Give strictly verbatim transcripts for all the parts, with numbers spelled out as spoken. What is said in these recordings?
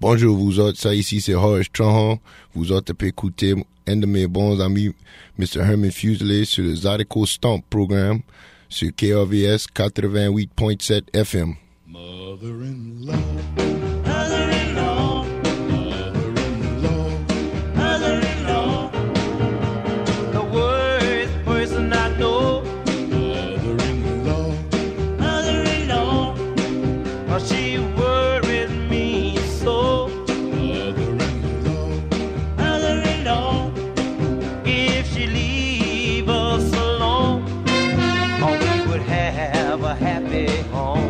Bonjour vous autres, ça ici c'est Horace Tronhon. Vous autres pouvez écouter un de mes bons amis, mister Herman Fuselier, sur le Zydeco Stomp Programme sur K R V S quatre-vingt-huit point sept F M. Mother-in-law, mother-in-law, mother-in-law, mother-in-law, the worst person I know. Mother-in-law, mother-in-law, oh, she worries me so. Mother-in-law, mother-in-law, if she leave us alone, oh, we would have a happy home.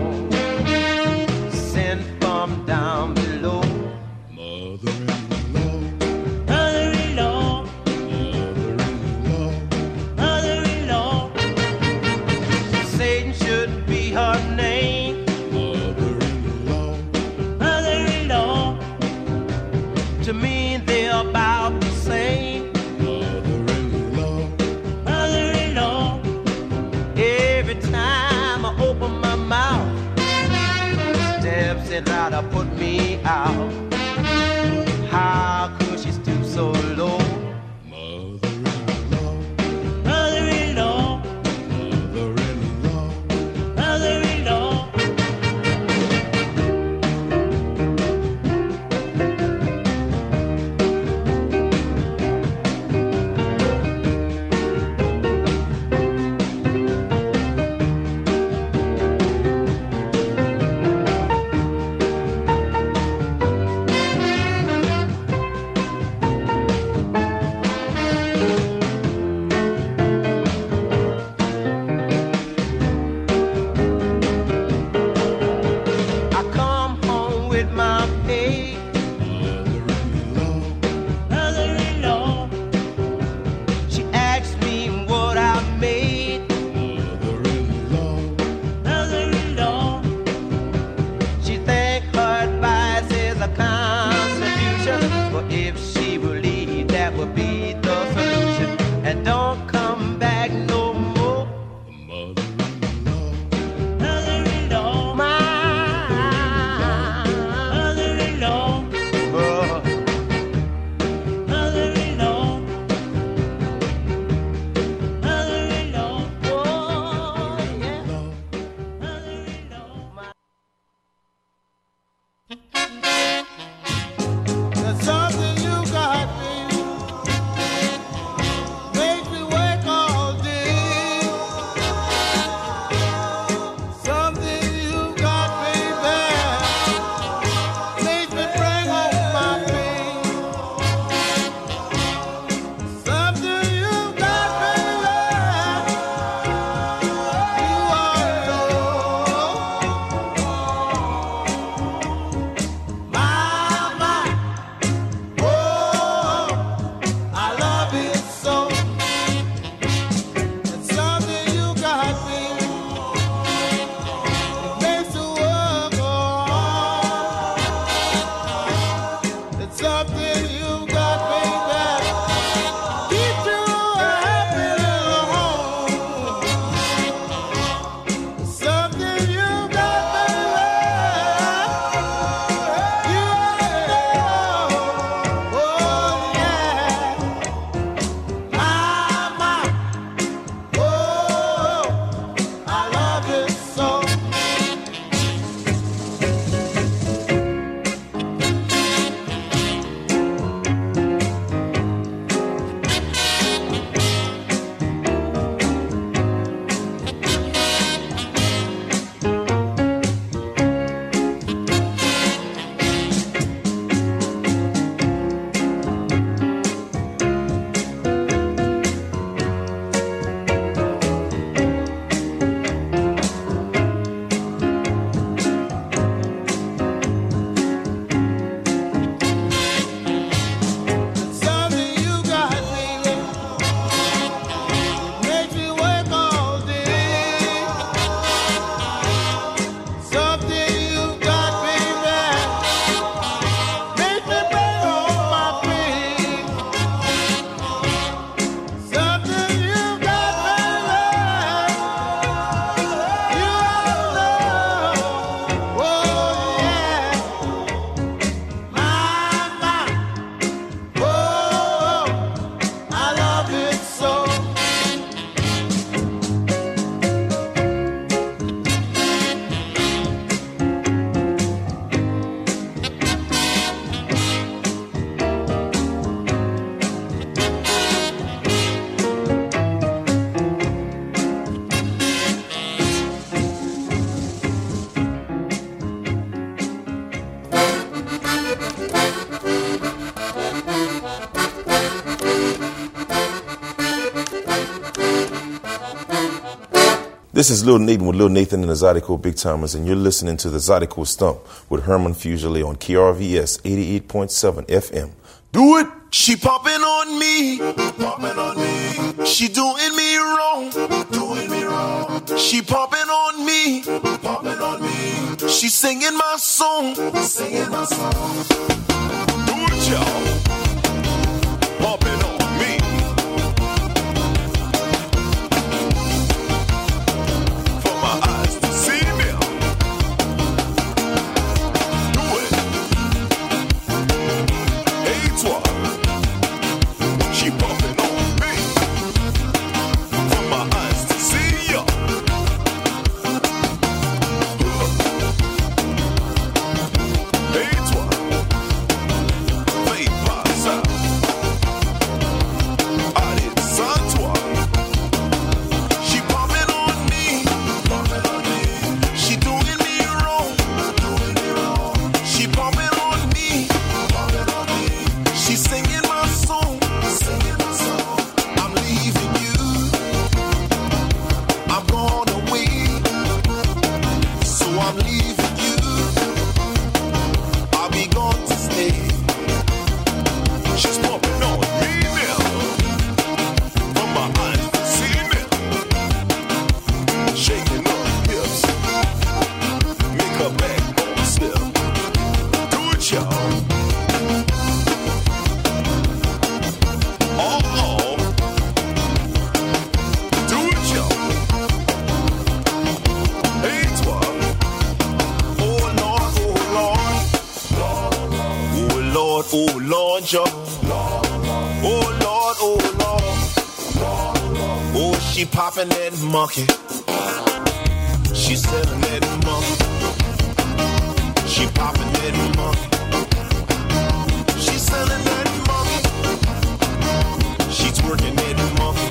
Down below, mother-in-law, mother-in-law, mother-in-law, mother-in-law. Satan shouldn't be her name, mother-in-law, mother-in-law. To me, they're about the same, mother-in-law, mother-in-law. Every time I open my mouth, and how to put me out. How could she stoop so low? Mother-in-law, mother-in-law, mother-in-law, mother-in-law. This is Lil Nathan with Lil Nathan and the Zydeco Big Timers, and you're listening to the Zydeco Stump with Herman Fugely on K R V S eighty-eight point seven F M. Do it! She popping on me, popping on me. She doing me wrong, doing me wrong. She popping on me, popping on me. She singing my song, singing my song. Do it, y'all. Popping on me. For my eyes to see me. Do it. Hey, toi. She popping on me. For my eyes to see ya. Hey, toi. Fais pas ça. Allez, sans toi. She popping on me. Popping on me. She doing me wrong. Doing me wrong. She popping on me. Popping on me. She singing my song. Singing my song. I'm leaving you. I'm gone away. So I'm leaving you. I'll be gone to stay. She's popping on me now. From my eyes to see me. Shaking up hips. Make her backbone slip. Do it, y'all. Oh, oh. Do it, y'all. Hey, toi. Oh, Lord, oh, Lord. Oh, Lord, oh, Lord, y'all. Oh, Lord, oh, Lord. Oh, she popping that monkey. She selling that monkey. She popping that monkey. She selling that monkey. She twerking that monkey.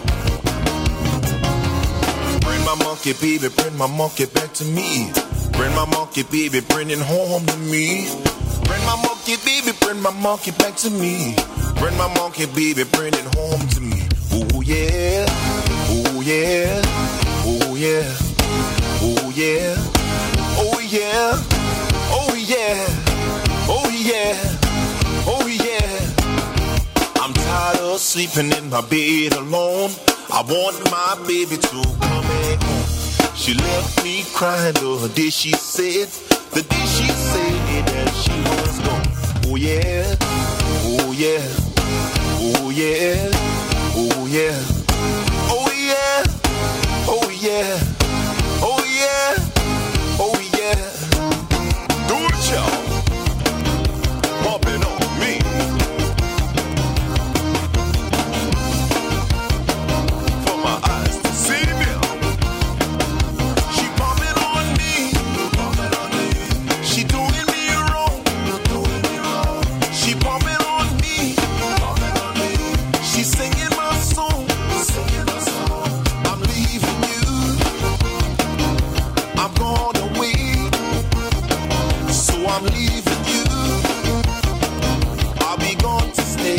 Bring my monkey, baby, bring my monkey back to me. Bring my monkey, baby, bring it home to me. Bring my monkey, baby, bring my monkey back to me. Bring my monkey, baby, bring it home to me. Oh yeah, oh yeah, oh yeah, oh yeah, oh yeah, oh yeah, oh yeah, oh yeah. I'm tired of sleeping in my bed alone. I want my baby to come back home. She left me crying the day she said, the day she said that she was gone. Oh yeah, oh yeah, oh yeah, oh yeah, oh yeah, oh yeah, oh yeah, oh yeah. Do it, y'all. Popping on me. For my eyes to see me. She popping on me, popping on me. She doing me wrong, doing me wrong. She popping on me, popping on me. She singing my song, singing my song. I'm leaving you. I'm gone away. So I'm leaving you. I'll be gone to stay.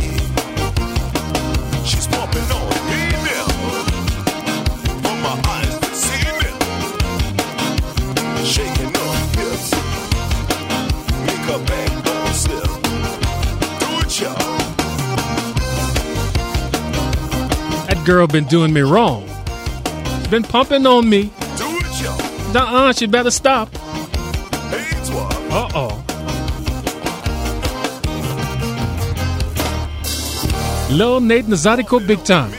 She's popping on me now. For my eyes to see me. Shaking up hips. Make her backbone slip. Do it, y'all. That girl been doing me wrong. She's been pumping on me. Do it, y'all. Nuh-uh, she better stop. Hey, toi. Uh-oh. Lil Nate and the Zydeco Big Timers.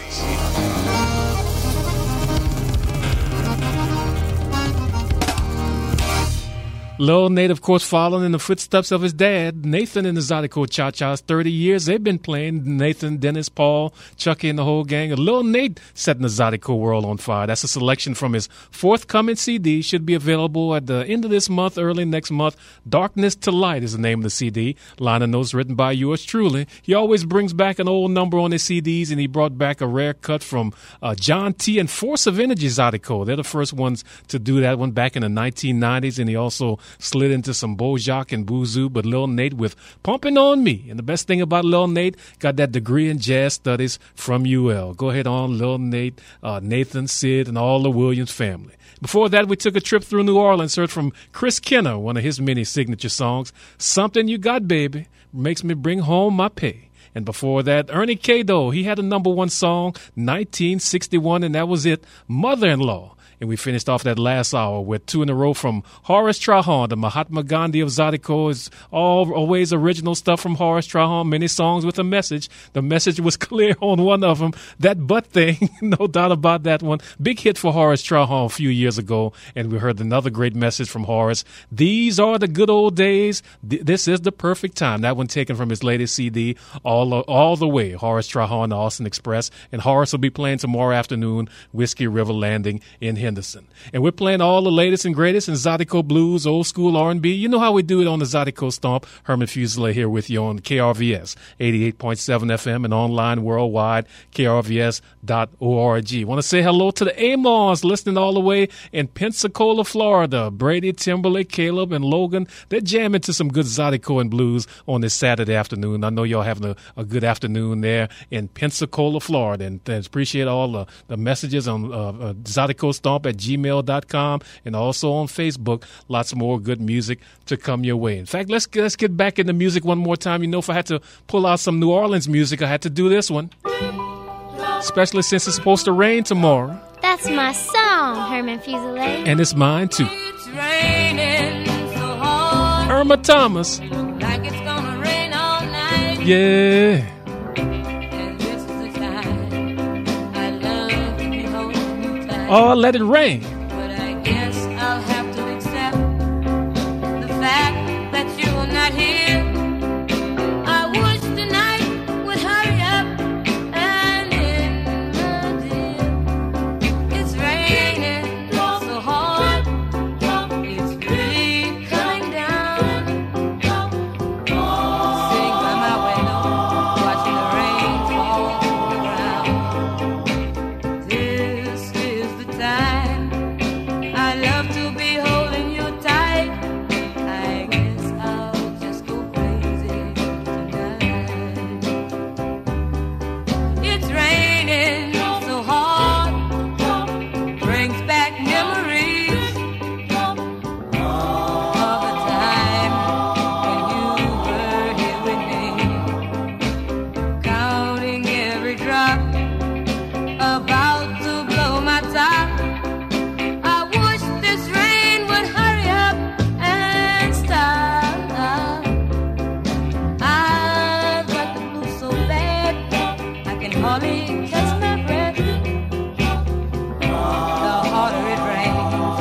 Lil Nate, of course, following in the footsteps of his dad, Nathan and the Zydeco Cha-Chas. thirty years they've been playing. Nathan, Dennis, Paul, Chucky, and the whole gang. And Lil Nate setting the Zydeco world on fire. That's a selection from his forthcoming C D. Should be available at the end of this month, early next month. Darkness to Light is the name of the C D. Liner notes written by yours truly. He always brings back an old number on his C Ds, and he brought back a rare cut from uh, John T. and Force of Energy Zydeco. They're the first ones to do that one back in the nineteen nineties, and he also slid into some Bojack and Boozoo, but Lil Nate with Pumping On Me. And the best thing about Lil Nate, got that degree in jazz studies from U L. Go ahead on, Lil Nate, uh, Nathan, Sid, and all the Williams family. Before that, we took a trip through New Orleans, heard from Chris Kenner, one of his many signature songs, Something You Got, Baby, Makes Me Bring Home My Pay. And before that, Ernie K-Do, he had a number one song, nineteen sixty-one, and that was it, Mother-in-Law. And we finished off that last hour with two in a row from Horace Trahan, the Mahatma Gandhi of Zydeco. Is all always original stuff from Horace Trahan, many songs with a message. The message was clear on one of them, that butt thing, no doubt about that one. Big hit for Horace Trahan a few years ago, and we heard another great message from Horace. These are the good old days. Th- this is the perfect time. That one taken from his latest C D, all, all the way, Horace Trahan, the Austin Express. And Horace will be playing tomorrow afternoon, Whiskey River Landing in Henderson. And we're playing all the latest and greatest in Zydeco blues, old school R and B. You know how we do it on the Zydeco Stomp. Herman Fuselier here with you on K R V S eighty-eight point seven F M and online worldwide, K R V S dot org. Want to say hello to the Amons listening all the way in Pensacola, Florida. Brady, Timberlake, Caleb, and Logan, they're jamming to some good Zydeco and blues on this Saturday afternoon. I know y'all having a, a good afternoon there in Pensacola, Florida. And, and appreciate all the, the messages on uh, uh, Zydeco Stomp at gmail dot com and also on Facebook. Lots more good music to come your way. In fact, let's let's get back into music one more time. You know, if I had to pull out some New Orleans music, I had to do this one. Especially since it's supposed to rain tomorrow. That's my song, Herman Fuselier. And it's mine too. It's raining so hard. Irma Thomas. Like it's gonna rain all night. Yeah. And this is the time I love to be holding you tight. Oh, let it rain. But I guess I'll have to accept the fact that you are not here. I wish the night would hurry up and end the deal. It's raining so hard, it's really coming down. Sitting by my window, watching the rain fall on the ground. This is the time I love to be holding you tight. I guess I'll just go crazy tonight. It's raining so hard, brings back memories of the time when you were here with me, counting every drop, about to blow my top. I wish this rain would hurry up and stop. I've got the blues so bad I can hardly catch my breath. The harder it rains,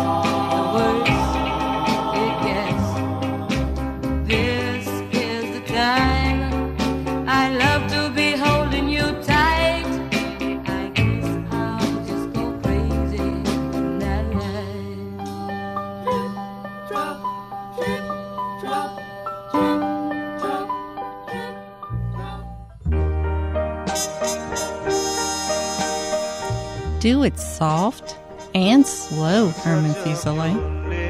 the worse it gets. This is the time I love to be holding you tight. I guess I'll just go crazy tonight. Drop, drip, drop, drip, drop, drip, drop. Do it soft and slow, Herman Fuselier.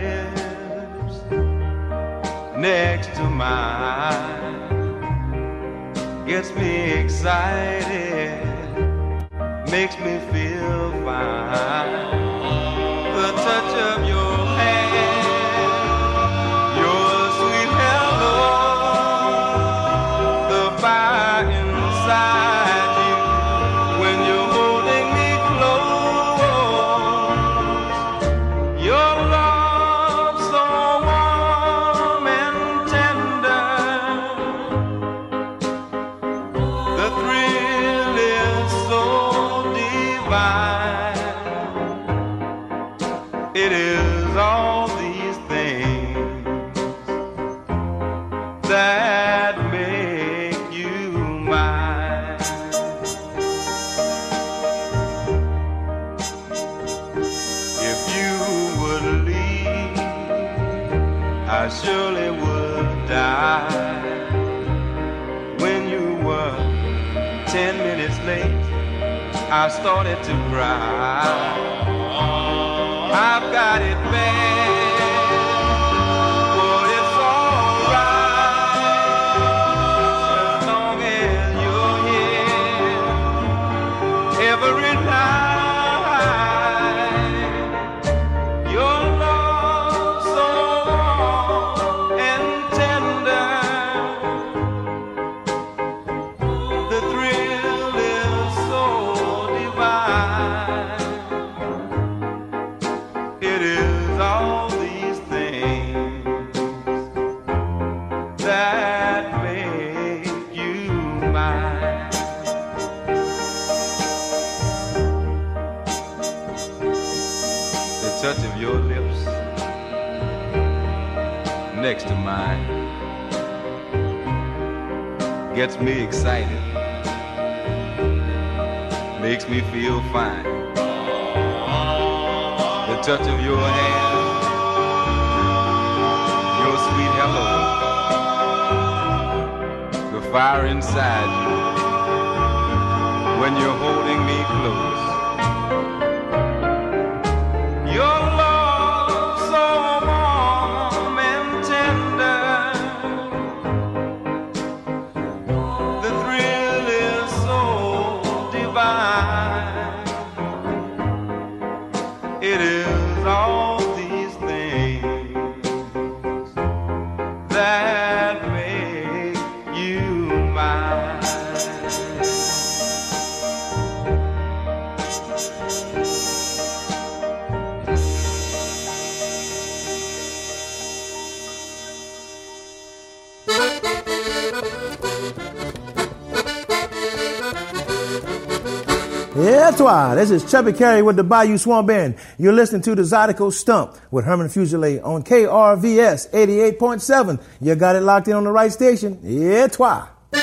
Next to mine gets me excited, makes me feel fine. The touch of your hand, your sweet hello, the fire inside you when you're holding me close. Your love so warm and tender, the thrill is so divine. It is all these things that make you mine. If you would leave, I surely would die. When you were ten minutes late, I started to cry. I've got it bad. of your lips next to mine gets me excited, makes me feel fine. The touch of your hand, your sweet hello, the fire inside you when you're holding me close. Your love so warm and tender, the thrill is so divine. It is all these things that make you mine. Yeah, toi. This is Chubby Carey with the Bayou Swamp Band. You're listening to the Zydeco Stump with Herman Fuselier on K R V S eighty-eight point seven. You got it locked in on the right station. Yeah, toi.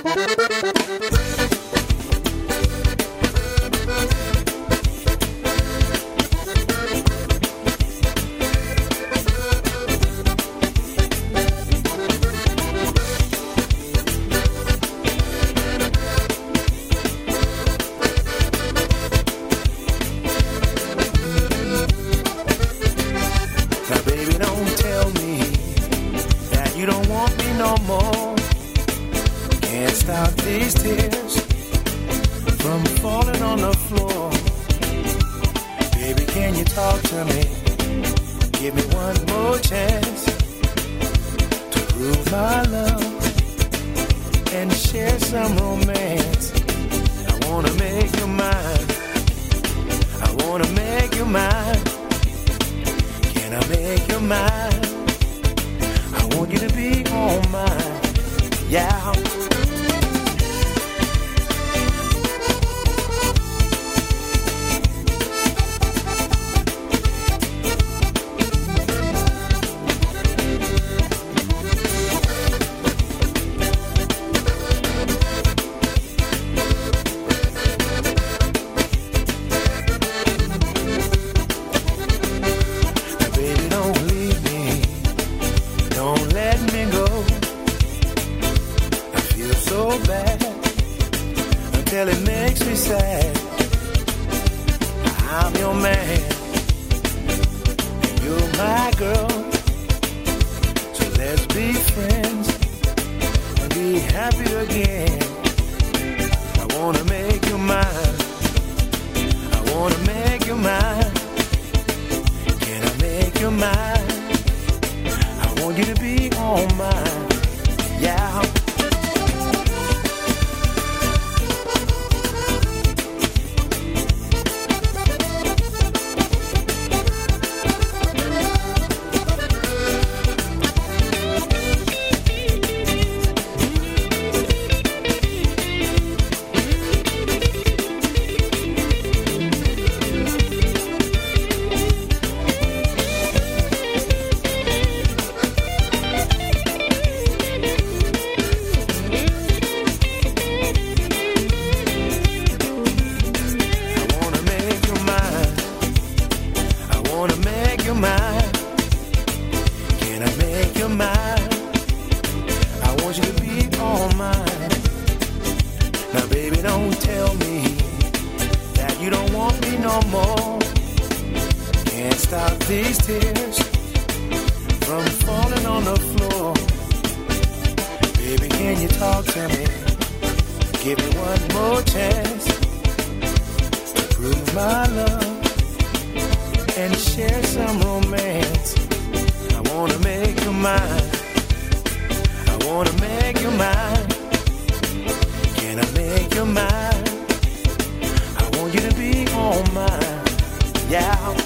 Now, baby, don't tell me that you don't want me no more. Can't stop these tears from falling on the floor. Baby, can you talk to me? Give me one more chance to prove my love and share some romance. I wanna make you mine. I wanna make you mine. Can I make you mine? I want you to be all mine. Yeah. Baby, don't leave me. Don't let me go. I feel so bad until it makes me sad. I'm your man and you're my girl. So let's be friends and be happy again. I wanna make you mine. I wanna make you mine. Can I make you mine? I want you to be all mine. Yeah. These tears from falling on the floor. Baby, can you talk to me? Give me one more chance to prove my love and share some romance. I wanna make you mine. I wanna make you mine. Can I make you mine? I want you to be all mine. Yeah.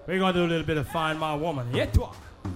We're going to do a little bit of Find My Woman. Yeah, toi.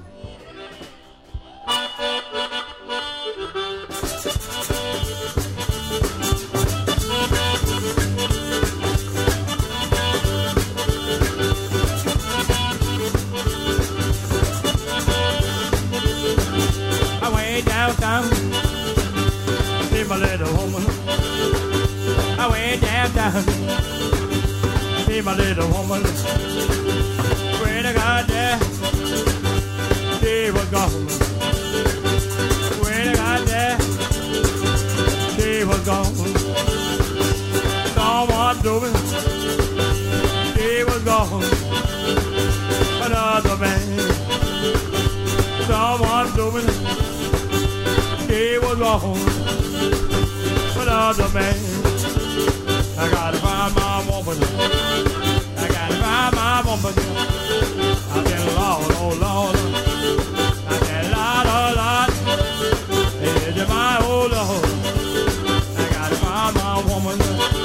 I went downtown, see my little woman. I went downtown, see my little woman. When I got there, she was gone. When I got there, she was gone. Someone doing, she was gone. Another man, someone doing, she was gone. Another man, I gotta find my woman. I gotta find my woman. I've been Lord, oh Lord. I've been Lord, oh Lord. It's my oh Lord. I gotta find my woman.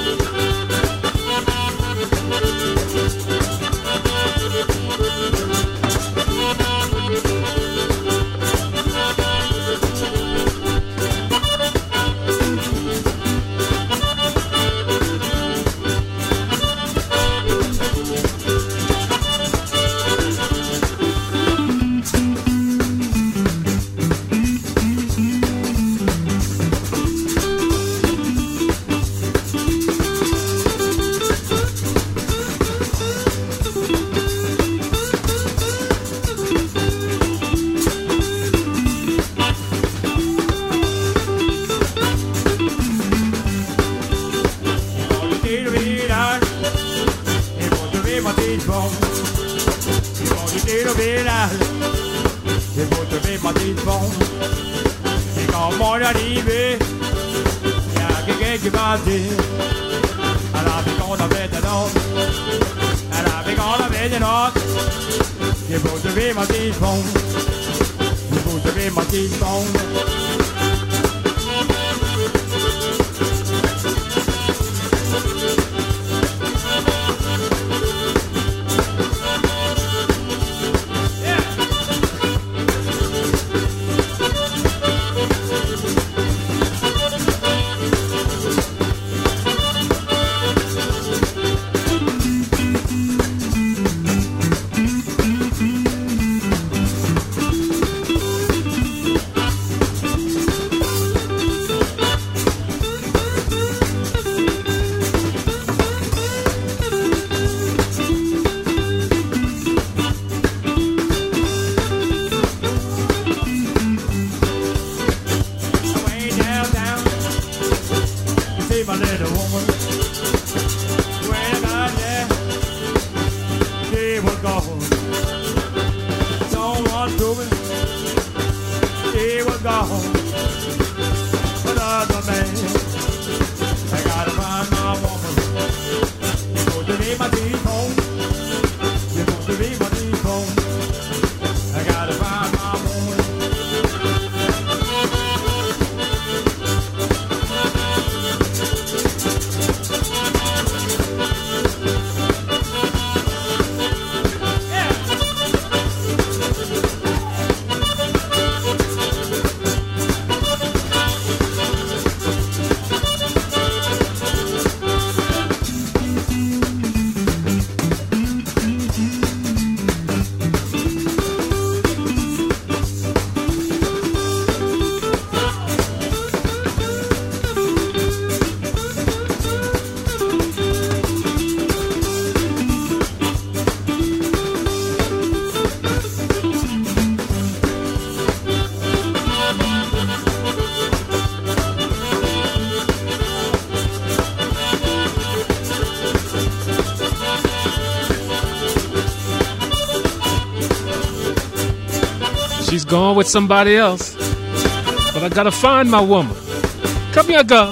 She's gone with somebody else. But I gotta find my woman. Come here, girl.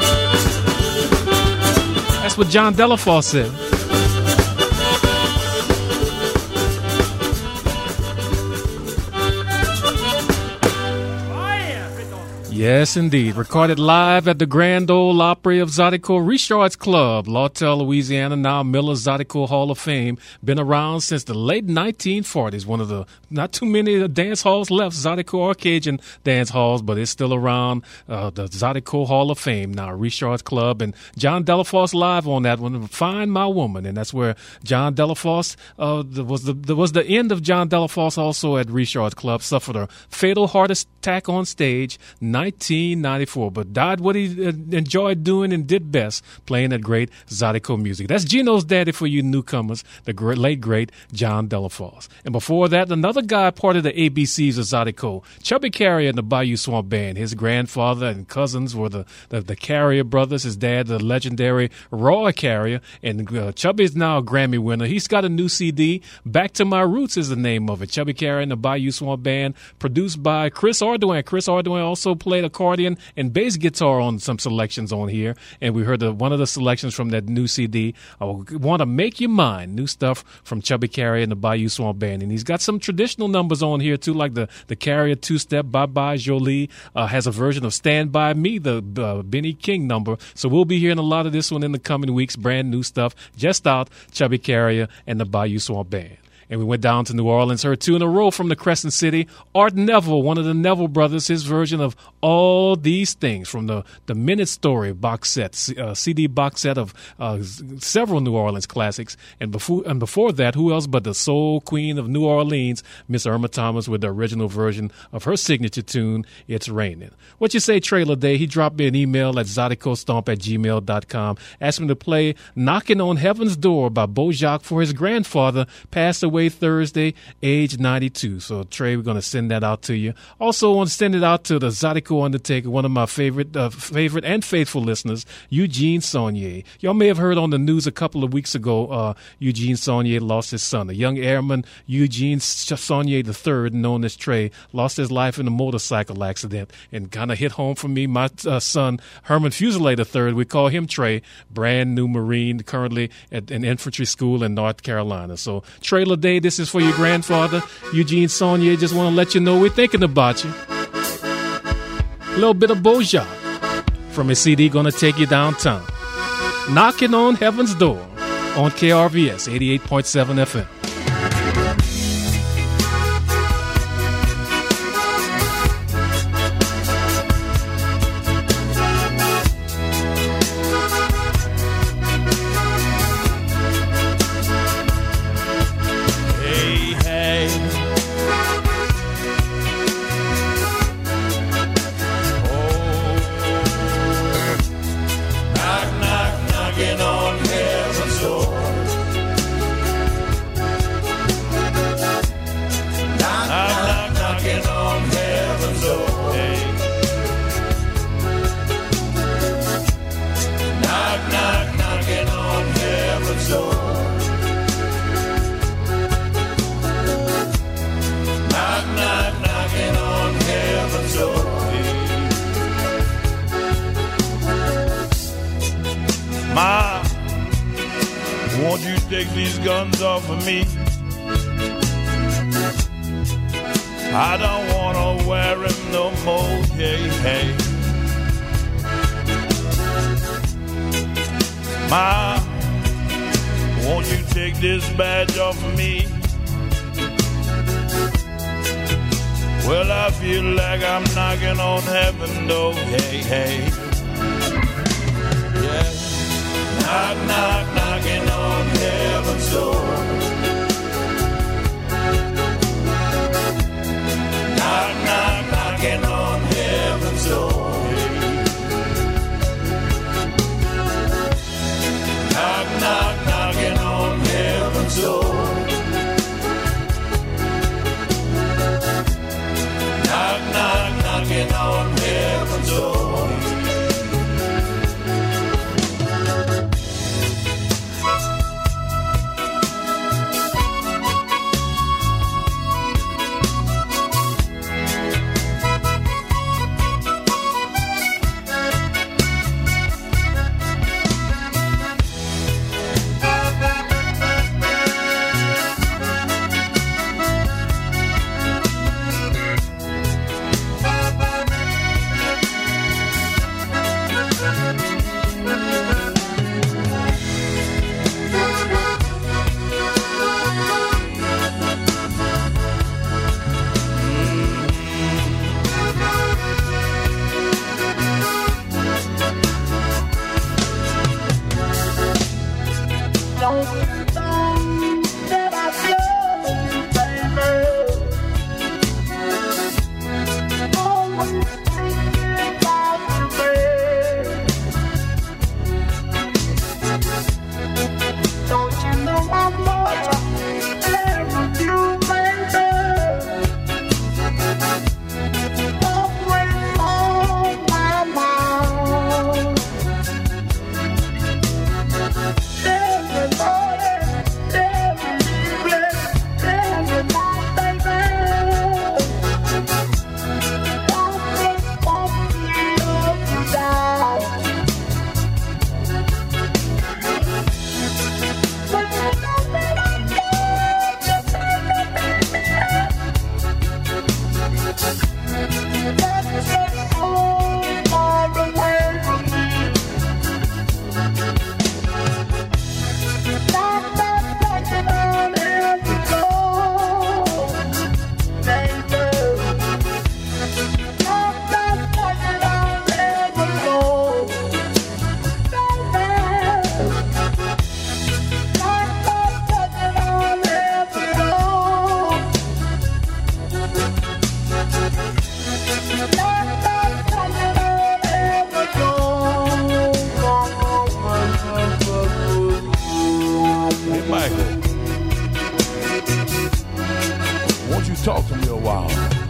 That's what John Delafour said. Yeah, Yes, indeed. Recorded live at the Grand Ole Opry of Zydeco Richard's Club, Lawtell, Louisiana, now Miller Zydeco Hall of Fame. Been around since the late nineteen forties. One of the, not too many dance halls left, Zydeco or Cajun dance halls, but it's still around. Uh, the Zydeco Hall of Fame now, Richard's Club. And John Delafosse live on that one, Find My Woman. And that's where John Delafosse, uh, was the, was the end of John Delafosse also at Richard's Club, suffered a fatal heart attack on stage, nineteen ninety-four, but died what he uh, enjoyed doing and did best, playing that great Zydeco music. That's Gino's daddy for you newcomers, the great, late, great John Delafosse. And before that, another guy part of the A B Cs of Zydeco, Chubby Carrier and the Bayou Swamp Band. His grandfather and cousins were the, the, the Carrier brothers. His dad, the legendary Roy Carrier, and uh, Chubby's now a Grammy winner. He's got a new C D, Back to My Roots is the name of it. Chubby Carrier and the Bayou Swamp Band, produced by Chris Ardoin. Chris Ardoin also played accordion and bass guitar on some selections on here, and we heard the, one of the selections from that new C D, I Want to Make You Mine, new stuff from Chubby Carrier and the Bayou Swamp Band. And he's got some traditional numbers on here too, like the, the Carrier two-step, Bye Bye Jolie, uh, has a version of Stand By Me, the uh, Benny King number. So we'll be hearing a lot of this one in the coming weeks, brand new stuff, just out, Chubby Carrier and the Bayou Swamp Band. And we went down to New Orleans, heard two in a row from the Crescent City. Art Neville, one of the Neville brothers, his version of All These Things from the, the Minute Story box set, uh, C D box set of uh, several New Orleans classics. And before, and before that, who else but the soul queen of New Orleans, Miss Irma Thomas, with the original version of her signature tune, It's Raining. What you say, Trailer Day? He dropped me an email at zydecostomp at gmail dot com, asked me to play Knocking on Heaven's Door by Bojack for his grandfather, passed away Thursday, age ninety-two. So, Trey, we're going to send that out to you. Also, want to send it out to the Zydeco Undertaker, one of my favorite uh, favorite and faithful listeners, Eugene Saunier. Y'all may have heard on the news a couple of weeks ago, uh, Eugene Saunier lost his son. A young airman, Eugene Saunier the third, known as Trey, lost his life in a motorcycle accident and kind of hit home for me. My uh, son, Herman Fuselier the third, we call him Trey, brand new Marine, currently at an infantry school in North Carolina. So, Trailer Day, this is for your grandfather, Eugene Saunier. Just want to let you know we're thinking about you. A little bit of Bojack from his C D, Gonna Take You Downtown. Knocking on Heaven's Door on K R V S eighty-eight point seven F M. Ma, won't you take these guns off of me? I don't wanna wear them no more, hey, hey. Ma, won't you take this badge off of me? Well, I feel like I'm knocking on heaven's door, hey, hey. Yeah. Knock, knock, knocking on heaven's door. Knock, knock, knocking on heaven's door. Knock, knock, knocking on heaven's door. Knock, knock, knocking on heaven's door. Talk to me a while.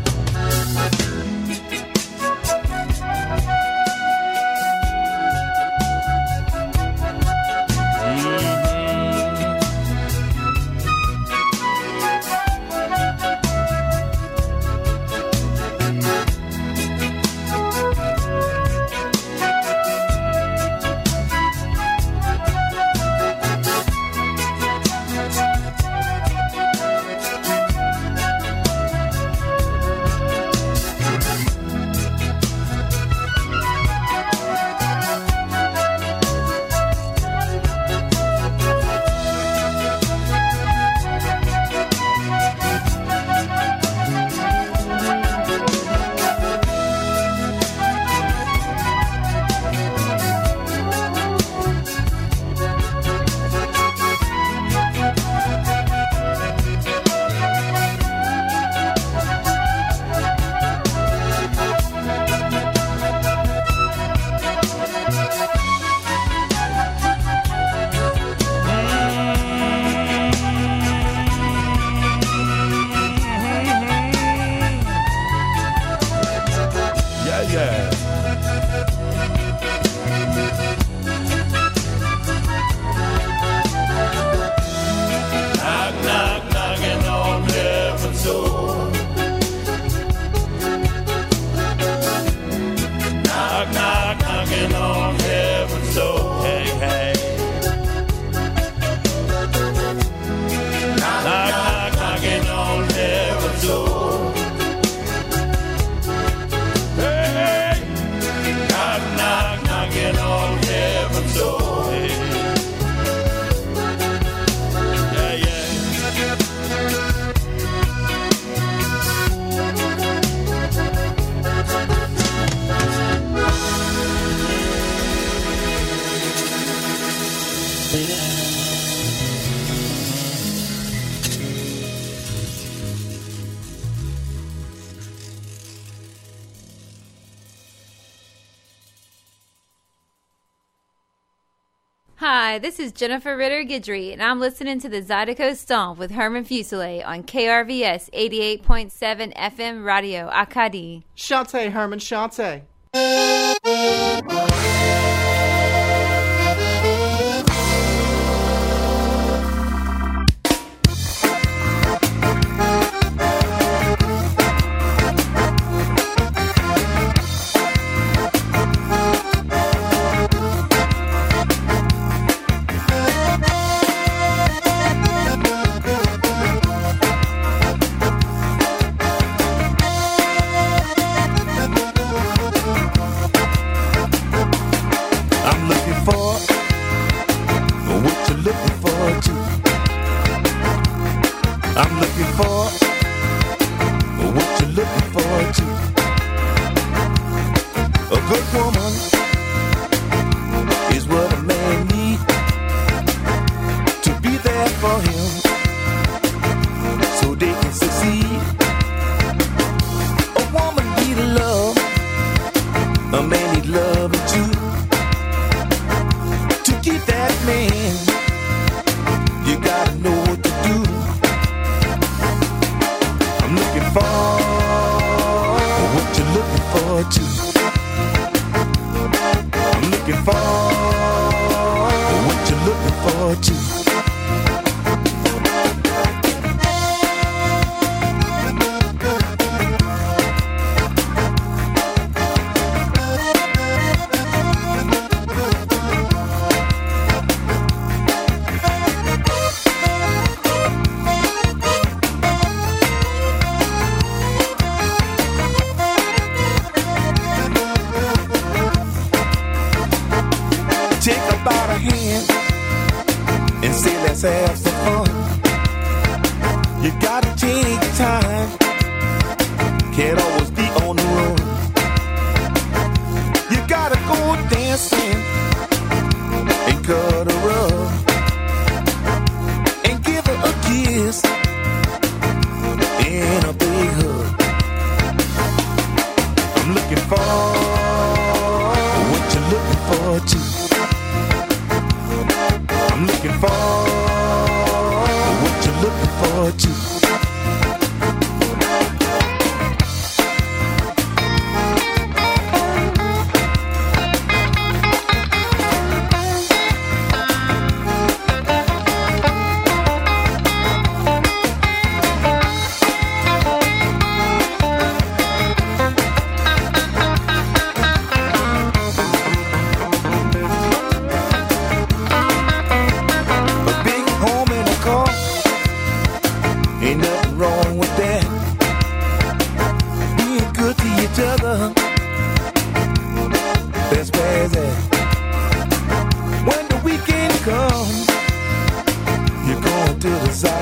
Hi, this is Jennifer Ritter Guidry, and I'm listening to the Zydeco Stomp with Herman Fuselier on K R V S eighty-eight point seven F M Radio Akadi. Chante, Herman, chante.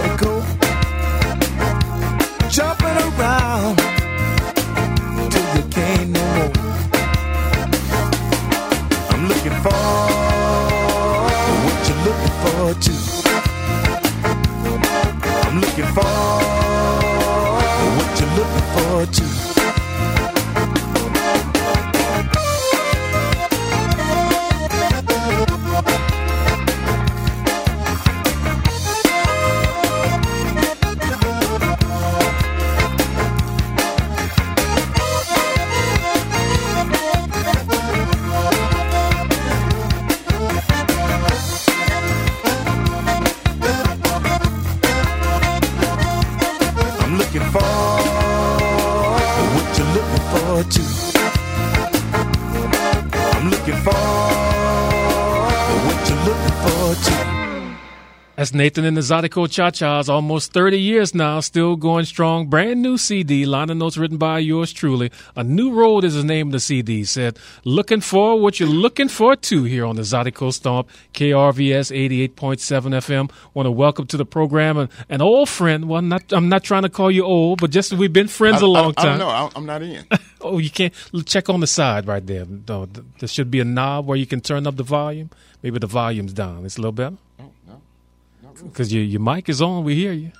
Zydeco, jumping around till you can't no more. I'm looking for what you're looking for too. I'm looking for what you're looking for too. That's Nathan and the Zydeco Cha-Chas, almost thirty years now, still going strong. Brand new C D, liner notes written by yours truly. A New Road is the name of the C D. Said, looking for what you're looking for too here on the Zydeco Stomp, K R V S eighty-eight point seven F M. Want to welcome to the program an, an old friend. Well, not, I'm not trying to call you old, but just we've been friends I, a long I, I time. don't know. I, I'm not in. Oh, you can't. Check on the side right there. No, there should be a knob where you can turn up the volume. Maybe the volume's down. It's a little better. Because your your mic is on, we hear you.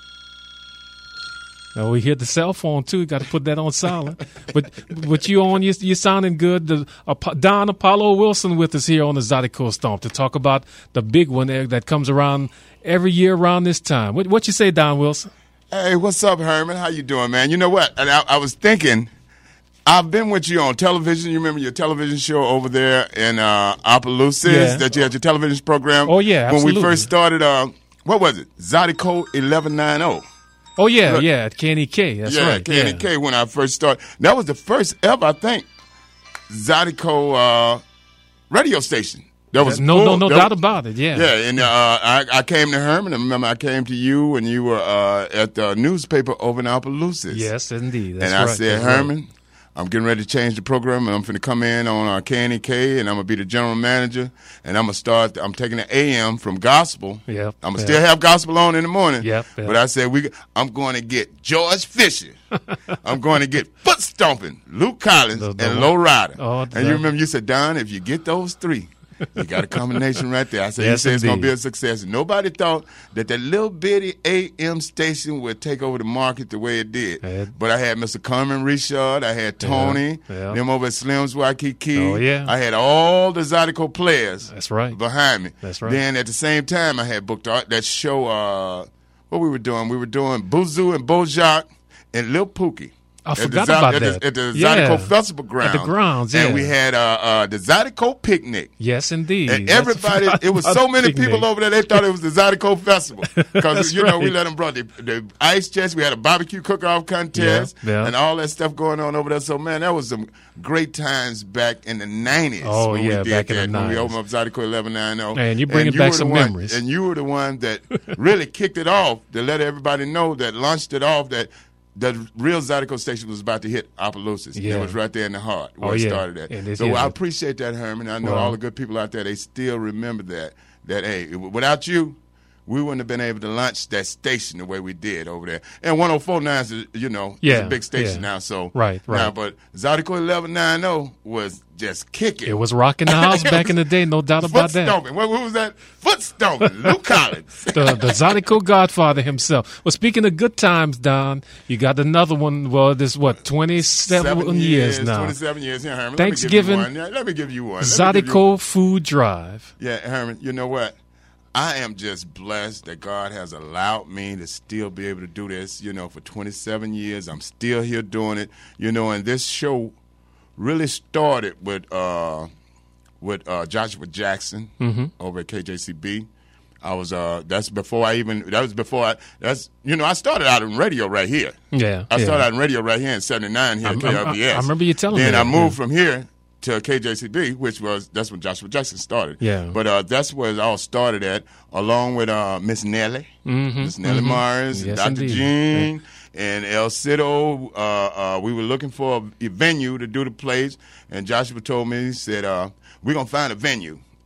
Now we hear the cell phone too. You got to put that on silent. But but you on, you you sounding good. The, uh, Don Apollo Wilson with us here on the Zydeco Stomp to talk about the big one that comes around every year around this time. What what you say, Don Wilson? Hey, what's up, Herman? How you doing, man? You know what? And I, I was thinking, I've been with you on television. You remember your television show over there in uh, Opelousas Yeah. that you had your television program? Oh, yeah, When we absolutely. first started, uh, what was it? Zydeco eleven ninety. Oh yeah, Look, yeah, at K N E K. That's yeah, right. K N E K when I first started. That was the first ever, I think, Zydeco uh, radio station. That was no, full. no, no That doubt was- about it. Yeah, Yeah, and uh, I, I came to Herman. I remember I came to you, and you were uh, at the newspaper over in Opelousas. Yes, indeed. That's and I right. said, That's right. Herman, I'm getting ready to change the program, and I'm going to come in on uh, K N E K, and I'm going to be the general manager, and I'm going to start. I'm taking the A M from gospel. Yep, I'm going to yep. still have gospel on in the morning. Yep, yep. But I said, we. I'm going to get George Fisher. I'm going to get foot stomping Luke Collins The- the and one- Low Rider. Oh, and the- you remember you said, Don, if you get those three. You got a combination right there. I said, Yes, you said it's going to indeed. be a success. Nobody thought that that little bitty A M station would take over the market the way it did. Had- But I had Mister Carmen Richard. I had Tony. Yeah, yeah. Them over at Slim's Waikiki. Oh, yeah. I had all the Zydeco players That's right. behind me. That's right. Then at the same time, I had booked art, that show, uh, what we were doing. We were doing Boozoo and Bojack and Lil Pookie. I At the forgot Zy- about at the- that. At the Yeah. Zydeco Festival grounds. At the grounds, And yeah. we had uh, uh, the Zydeco Picnic. Yes, indeed. And That's- everybody, I forgot it was about so the many picnic. people over there, they thought it was the Zydeco Festival. Because, That's you know, we right. let them brought the, the ice chest, we had a barbecue cook-off contest, Yeah, yeah. and all that stuff going on over there. So, man, that was some great times back in the nineties. Oh, when yeah, we did back in that, the when we nineties. opened up Zydeco eleven ninety. Man, you're bringing you back were the some one- memories. And you were the one that really kicked it off to let everybody know, that launched it off, that the real Zydeco station was about to hit Opelousas. Yeah. It was right there in the heart where Oh, it yeah. started at. And it So is. I appreciate that, Herman. I know Well- all the good people out there, they still remember that. That, hey, without you, we wouldn't have been able to launch that station the way we did over there. And one oh four point nine is, you know, is Yeah, a big station yeah. now. So Right, right. Now, but Zydeco eleven ninety was just kicking. It was rocking the house back in the day, no doubt about Foot that. stomping. What, what was that? Foot stomping. Luke Collins. the, the Zydeco Godfather himself. Well, speaking of good times, Don, you got another one. Well, this what twenty-seven Seven years, now. twenty-seven years. Yeah, Herman. Thanksgiving. Let me give you one. Yeah, let me give you one. Let me give you Zydeco Food Drive. Yeah, Herman, you know what? I am just blessed that God has allowed me to still be able to do this, you know, for twenty-seven years. I'm still here doing it, you know, and this show really started with uh, with uh, Joshua Jackson Mhm. over at K J C B. I was uh that's before I even that was before I that's you know I started out in radio right here. Yeah, I yeah. started out in radio right here in seventy-nine here at I'm- K I'm- R V S. I remember you telling me Then I that, moved yeah. from here to K J C B, which was that's when Joshua Jackson started. Yeah. But uh, that's where it all started at, along with uh, Miss Nellie, Mhm, Miss Nellie mhm. Morris, Yes, Doctor indeed. Jean, and El Cido. Uh, uh, we were looking for a venue to do the plays, and Joshua told me, he said, uh, "We're gonna find a venue."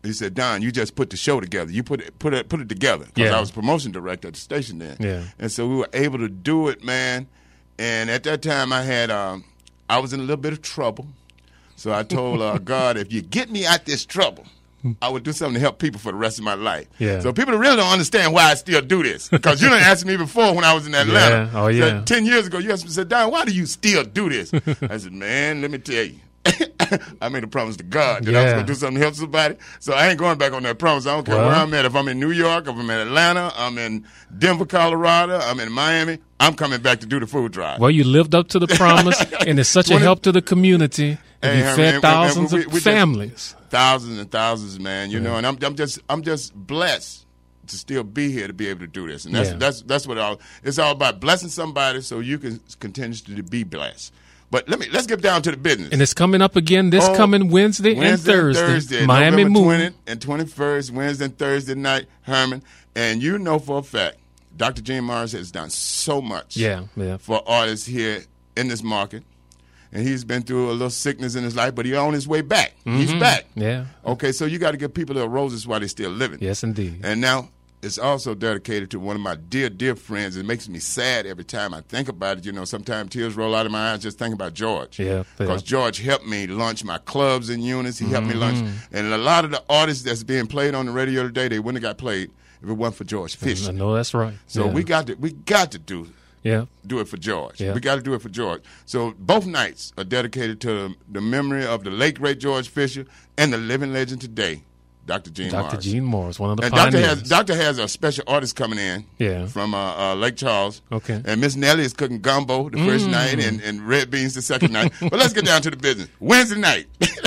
He said, Don, you just put the show together. You put it, put it, put it together. Because Yeah. I was promotion director at the station then. Yeah. And so we were able to do it, man. And at that time, I had, um, I was in a little bit of trouble. So I told uh, God, if you get me out this trouble, I would do something to help people for the rest of my life. Yeah. So people really don't understand why I still do this. Because you done asked me before when I was in Atlanta. Yeah. Oh, yeah. So ten years ago, you asked me, said, Don, why do you still do this? I said, man, let me tell you. I made a promise to God that I was Yeah. going to do something to help somebody. So I ain't going back on that promise. I don't care Well. where I'm at. If I'm in New York, if I'm in Atlanta, I'm in Denver, Colorado, I'm in Miami, I'm coming back to do the food drive. Well, you lived up to the promise, and it's such a twenty help to the community, and Hey, you Herman, fed and- thousands and we- of we just- families. Thousands and thousands, man. You know, and I'm, I'm just, I'm just blessed to still be here to be able to do this, and that's Yeah. that's that's what all it's all about. Blessing somebody so you can continue to be blessed. But let me let's get down to the business. And it's coming up again this Oh, coming Wednesday, Wednesday and Thursday. Thursday, Miami November Moon. twentieth and twenty-first, Wednesday and Thursday night, Herman. And you know for a fact, Doctor Gene Morris has done so much Yeah, yeah. for artists here in this market. And he's been through a little sickness in his life, but he's on his way back. He's Mhm. back. Yeah. Okay, so you got to give people their roses while they're still living. Yes, indeed. And now it's also dedicated to one of my dear, dear friends. It makes me sad every time I think about it. You know, sometimes tears roll out of my eyes just thinking about George. Yeah, yeah. Because George helped me launch my clubs and units. He helped me launch. Mhm. And a lot of the artists that's being played on the radio today, they wouldn't have got played if it wasn't for George Fisher. I know that's right. So Yeah. we got to we got to do Yeah. do it for George. Yeah. We got to do it for George. So both nights are dedicated to the memory of the late great George Fisher and the living legend today, Doctor Gene Doctor Morris. Gene Morris, one of the And Doctor pioneers. has Doctor has a special artist coming in. Yeah. From uh, uh, Lake Charles. Okay. And Miss Nellie is cooking gumbo the first Mm. night and, and red beans the second night. But let's get down to the business. Wednesday night.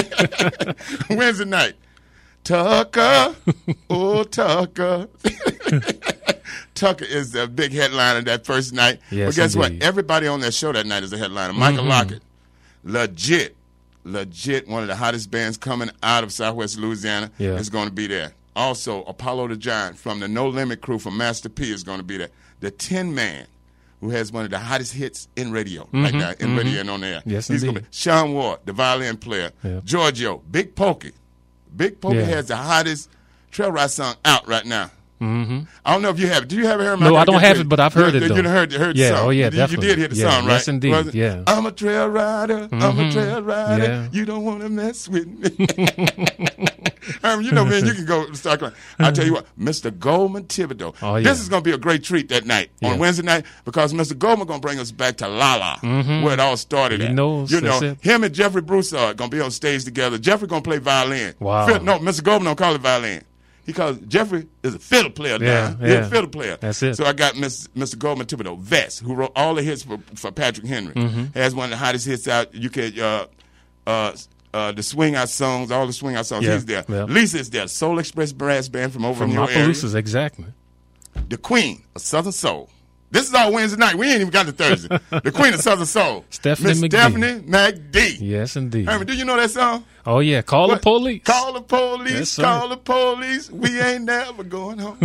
Wednesday night. Tucker. Oh, Tucker. Tucker is the big headliner that first night. Yes, but guess indeed. what? Everybody on that show that night is a headliner. Michael Mhm. Lockett. Legit. Legit. One of the hottest bands coming out of Southwest Louisiana Yeah. is going to be there. Also, Apollo the Giant from the No Limit crew from Master P is going to be there. The Tin Man, who has one of the hottest hits in radio right Mhm, now, in mhm. radio and on air. Yes, He's indeed. gonna be Sean Ward, the violin player. Yeah. Giorgio, Big Pokey. Big Pokey Yeah. has the hottest trail ride song out right now. Mm-hmm. I don't know if you have it. Do you have it, Herman? No, gotta I don't get have to it, but I've heard you, it, You, though. you heard, heard Yeah, the song. oh, yeah, you, you definitely. did hear the Yeah, song, right? yes, indeed, Was it? yeah. I'm a trail rider. I'm a Mhm. trail rider. Yeah. You don't want to mess with me. Herman, you know, man, you can go start crying. I'll tell you what, Mister Goldman Thibodeau. Oh, yeah. This is going to be a great treat that night Yeah. on Wednesday night because Mister Goldman going to bring us back to Lala, Mhm. where it all started He at. knows, You know, that's it. him and Jeffrey Broussard going to be on stage together. Jeffrey going to play violin. Wow. Phil- no, Mister Goldman don't call it violin. He calls Jeffrey is a fiddle player Yeah, now. He's yeah. a fiddle player. That's it. So I got Miss, Mister Goldman Thibodeau, Vest, who wrote all the hits for, for Patrick Henry. Mhm. Has one of the hottest hits out. You can uh, uh, uh, the swing out songs, all the swing out songs. Yeah, He's there. yeah. Lisa is there. Soul Express Brass Band from over From in your area. Opelousas, exactly. The Queen of Southern Soul. This is all Wednesday night. We ain't even got to Thursday. The Queen of Southern Soul. Stephanie Miss McD. Stephanie McD. Yes, indeed. Herman, do you know that song? Oh, yeah. Call What? the police. Call the police, Yes, sir. call the police. We ain't never going home.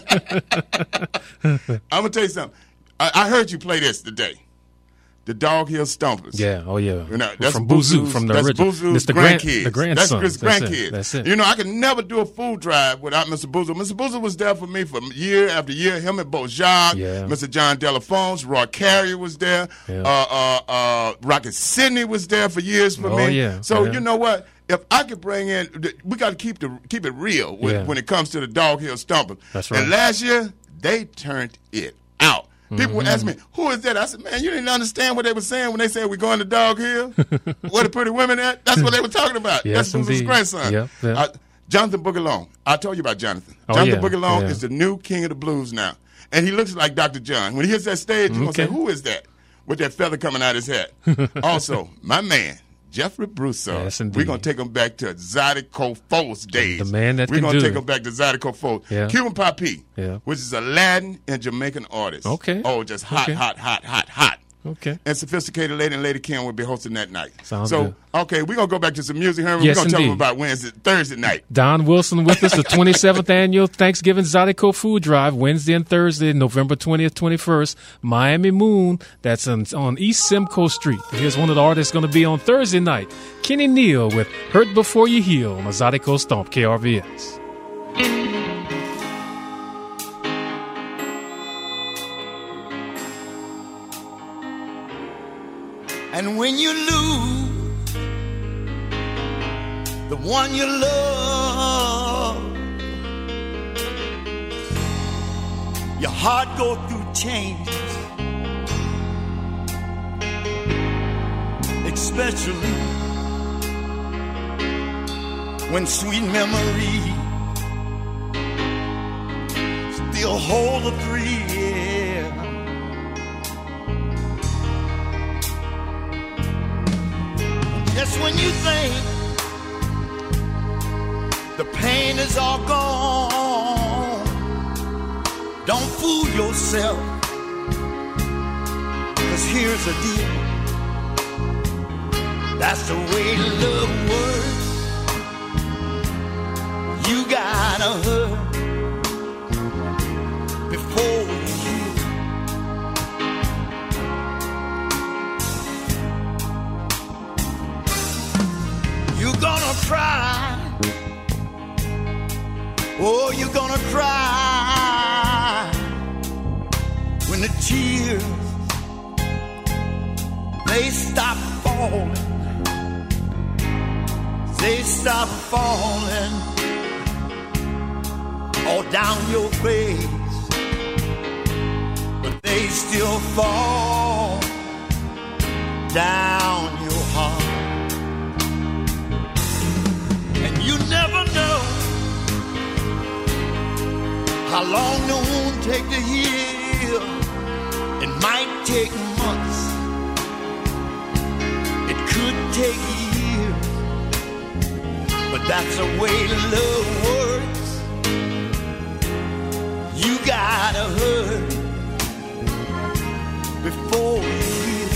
I'm going to tell you something. I, I heard you play this today. The Dog Hill Stompers. Yeah, oh, yeah. You know, that's From Boozoo, Boozoo's- from the that's original. Boozoo's It's the grand- grandkids. the That's grandsons. his That's it. grandkids. That's it. You know, I could never do a food drive without Mister Boozoo. Mister Boozoo was there for me for year after year. Him and Bo Jacques, Yeah. Mister John Delafonte, Roy Carrier was there. Yeah. Uh, uh, uh, Rocket Sidney was there for years for Oh, me. yeah, So yeah. you know what? If I could bring in, we got to keep the keep it real when, Yeah. when it comes to the Dog Hill Stompers. That's right. And last year they turned it out. People would ask Mm-hmm. me, who is that? I said, man, you didn't understand what they were saying when they said we're going to Dog Hill. Where the pretty women at? That's what they were talking about. Yes, That's Boozoo's indeed. grandson. Yep, yep. Uh, Jonathan Boogie Long. I told you about Jonathan. Oh, Jonathan yeah, Boogie Long yeah. is the new king of the blues now. And he looks like Doctor John. When he hits that stage, you're going to Okay. say, who is that? With that feather coming out his head. Also, my man, Jeffrey Broussard. Yes, indeed. We're going to take him back to Zydeco Foles days. The man that We're can gonna do take it. him back to Zydeco Foles. Yeah. Cuban Papi, Yeah. which is a Latin and Jamaican artist. Okay. Oh, just hot, Okay. hot, hot, hot, hot. Okay. And Sophisticated Lady and Lady Kim will be hosting that night. Sounds so, good. okay, we're going to go back to some music, Herman. Yes, we're going to tell them indeed. about Wednesday, Thursday night. Don Wilson with us, the twenty-seventh Annual Thanksgiving Zydeco Food Drive, Wednesday and Thursday, November twentieth, twenty-first, Miami Moon. That's on, on East Simcoe Street. Here's one of the artists going to be on Thursday night, Kenny Neal with Hurt Before You Heal on the Zydeco Stomp, K R V S. And when you lose the one you love, your heart goes through changes, especially when sweet memories still hold the thrill. Just when you think the pain is all gone, don't fool yourself, 'cause here's the deal. That's the way love works. You gotta hurt before you heal. You're gonna cry. Oh, you're gonna cry when the tears, they stop falling. They stop falling all down your face, but they still fall down your heart. And you never know how long the wound take to heal. It might take months, it could take years, but that's the way love works. You gotta hurt before you heal.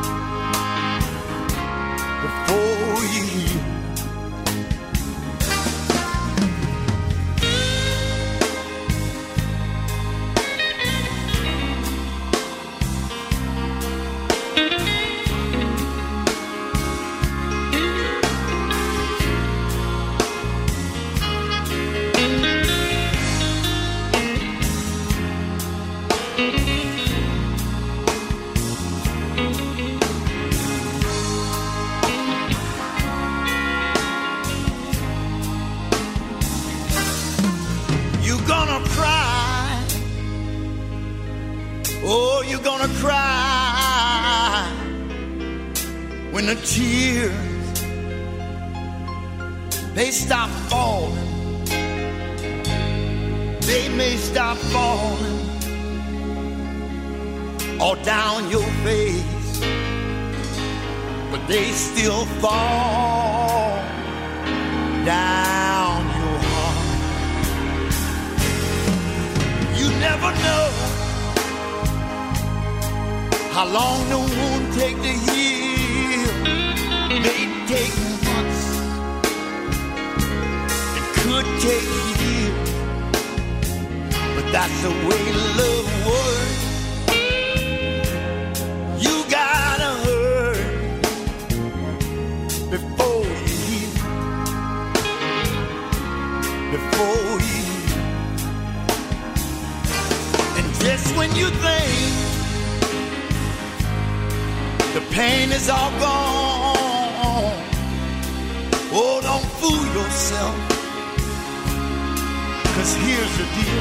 Before you heal. You're gonna cry. Oh, you're gonna cry when the tears, they stop falling. They may stop falling all down your face, but they still fall down your heart. You never know how long the wound take to heal. May take months, it could take years, but that's the way love works. You gotta hurt before you heal. Before you heal. And just when you think the pain is all gone, oh, don't fool yourself, 'cause here's the deal.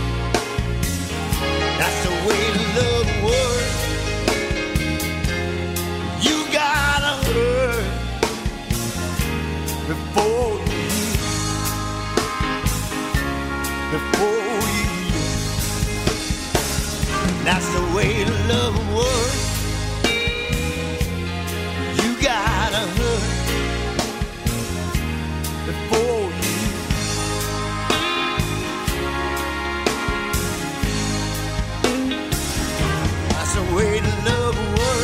That's the way love works. You gotta hurt before you heal. Before you heal. That's the way love works. You gotta hurt before you heal. That's the way love works.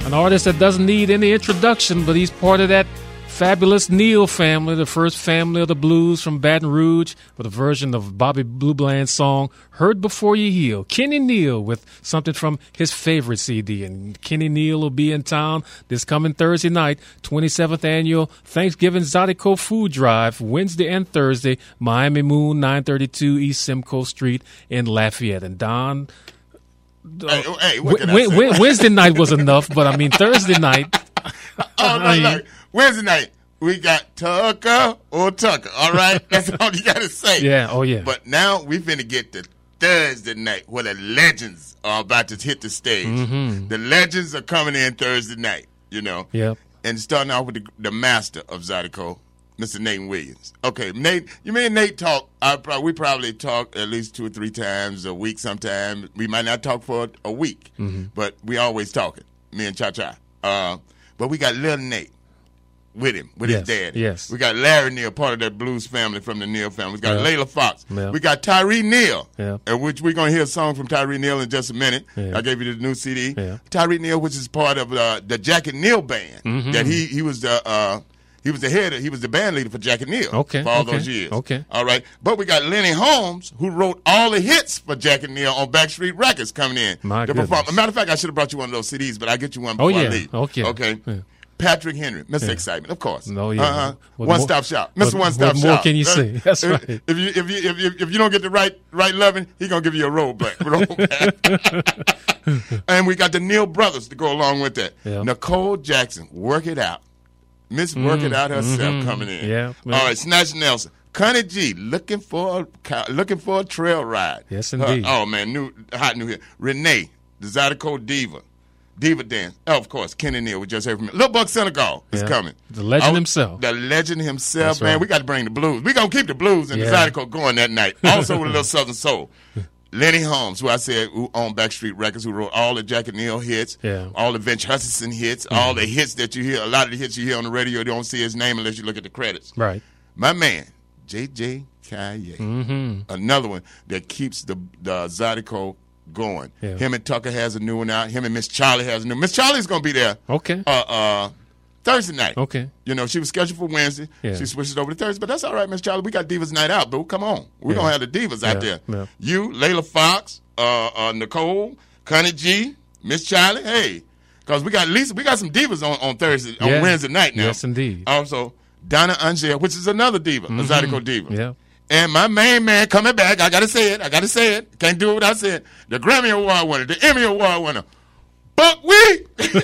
An artist that doesn't need any introduction, but he's part of that fabulous Neal family, the first family of the blues from Baton Rouge, with a version of Bobby Blue Bland's song, Heard Before You Heal. Kenny Neal with something from his favorite C D. And Kenny Neal will be in town this coming Thursday night, twenty-seventh Annual Thanksgiving Zydeco Food Drive, Wednesday and Thursday, Miami Moon, nine thirty-two East Simcoe Street in Lafayette. And Don... Uh, hey, hey, what can I w- say? w- Wednesday night was enough, but I mean, Thursday night... Oh, no, no. Wednesday night, we got Tucker or Tucker, all right? That's all you got to say. Yeah, oh, yeah. But now we finna get to Thursday night where the legends are about to hit the stage. Mm-hmm. The legends are coming in Thursday night, you know? Yep. And starting off with the, the master of Zydeco, Mister Nate Williams. Okay, Nate, you mean Nate talk, I probably, we probably talk at least two or three times a week sometimes. We might not talk for a, a week, Mm-hmm. but we always talking, me and Cha-Cha. Uh, but we got Lil Nate with him, with Yes, his dad. yes. We got Larry Neal, part of that blues family from the Neal family. We got Yeah. Layla Fox. Yeah. We got Tyree Neal, Yeah. and which we're going to hear a song from Tyree Neal in just a minute. Yeah. I gave you the new C D. Yeah. Tyree Neal, which is part of uh, the Jackie Neal band. Mhm. That he he was the uh, he was the head, of, he was the band leader for Jackie Neal Okay, for all okay, those years. okay. All right. But we got Lenny Holmes, who wrote all the hits for Jackie Neal on Backstreet Records coming in. My to perform. goodness. As a matter of fact, I should have brought you one of those C Ds, but I'll get you one Oh, before I yeah. leave. Okay. Okay. Yeah. Patrick Henry, Mister Yeah. Excitement, of course. No, yeah. Uh-huh. What One more- stop shop, Mister what- One Stop what Shop. more can you Uh, say? That's if, right. If you if you if you if you don't get the right right loving, he gonna give you a rollback. rollback. And we got the Neal brothers to go along with that. Yeah. Nicole Jackson, Work It Out. Miss Work It Mm, Out herself mhm. coming in. Yeah, yeah. All right, Snatch Nelson. Connie G, looking for a, looking for a trail ride. Yes, Her- indeed. oh man, new hot new hit. Renee, the Zydeco Diva. Diva Dance. Oh, of course, Kenny Neal, we just heard from him. Lil Buck Senegal is Yeah. coming. The legend Oh, himself. The legend himself, That's man. right. We got to bring the blues. we going to keep the blues and Yeah. the Zydeco going that night. Also with a little Southern Soul. Lenny Holmes, who I said who owned Backstreet Records, who wrote all the Jackie Neal hits, Yeah. all the Vince Hutchinson hits, Mm-hmm. all the hits that you hear, a lot of the hits you hear on the radio, you don't see his name unless you look at the credits. Right. My man, J J Kanye, Mm-hmm. another one that keeps the the Zydeco going. Yeah. Him and Tucker has a new one out. Him and Miss Charlie has a new. Miss Charlie's gonna be there. Okay. Uh, uh, Thursday night. Okay. You know, she was scheduled for Wednesday. Yeah. She switched it over to Thursday, but that's all right, Miss Charlie. We got Divas Night Out, boo. Come on, we're Yeah. gonna have the Divas out Yeah, there. yeah. You, Layla Fox, uh, uh, Nicole, Connie G, Miss Charlie. Hey, because we got at least we got some divas on, on Thursday on Yeah. Wednesday night now. Yes, indeed. Also, Donna Angel, which is another diva, a Mhm. Zydeco diva. Yeah. And my main man coming back, I gotta say it, I gotta say it. Can't do it without saying it. The Grammy Award winner, the Emmy Award winner, Buckwheat.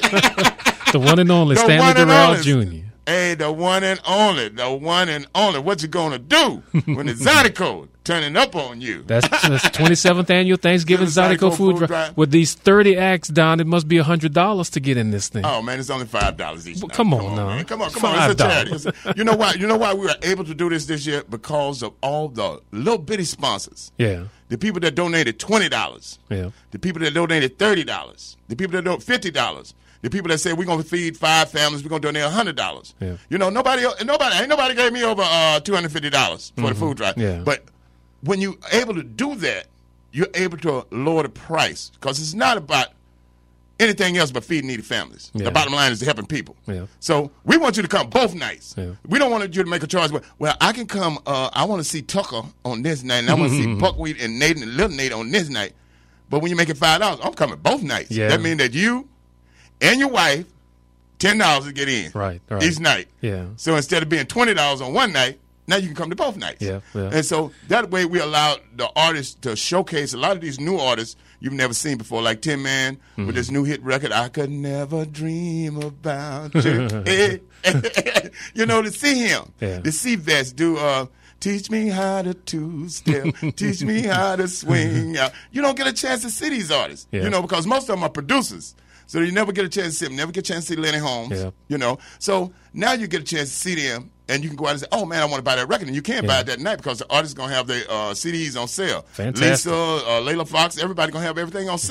The one and only The Stanley one and Durrell only. Junior Hey, the one and only, the one and only. What you gonna do when the Zydeco turning up on you? That's the twenty-seventh Annual Thanksgiving Zydeco Zydeco Food Food Drive. Drive. With these thirty acts, Don, it must be one hundred dollars to get in this thing. Oh man, it's only five dollars each. Well, night. come on now. man. Come on, come on. It's a charity. It's- you know why? You know why we were able to do this this year? Because of all the little bitty sponsors. Yeah. The people that donated twenty dollars. Yeah. The people that donated thirty dollars. The people that donated fifty dollars. The people that said we're gonna feed five families, we're gonna donate a hundred dollars. Yeah. You know, nobody, nobody, ain't nobody gave me over uh, two hundred fifty dollars for the Mhm. food drive. Yeah. But when you're able to do that, you're able to lower the price because it's not about anything else but feeding needy families. Yeah. The bottom line is helping people. Yeah. So we want you to come both nights. Yeah. We don't want you to make a choice. Well, well I can come. Uh, I want to see Tucker on this night, and I want to see Buckwheat and Nate and Little Nate on this night. But when you make it five dollars, I'm coming both nights. Yeah. That means that you and your wife, ten dollars to get in. Right, right. Each night. Yeah. So instead of being twenty dollars on one night, now you can come to both nights. Yeah, yeah. And so that way we allow the artists to showcase a lot of these new artists you've never seen before, like Tin Man Mm-hmm. with this new hit record, I Could Never Dream About You. Eh, eh, you know, to see him, Yeah. to see Vets do uh, Teach Me How to Two-Step, Teach Me How to Swing. Uh, you don't get a chance to see these artists, Yeah. you know, because most of them are producers. So you never get a chance to see them, never get a chance to see Lenny Holmes, Yeah. you know. So now you get a chance to see them, and you can go out and say, oh, man, I want to buy that record. And you can't Yeah. buy it that night because the artist's going to have their uh, C Ds on sale. Fantastic. Lisa, uh, Layla Fox, everybody going to have everything on sale.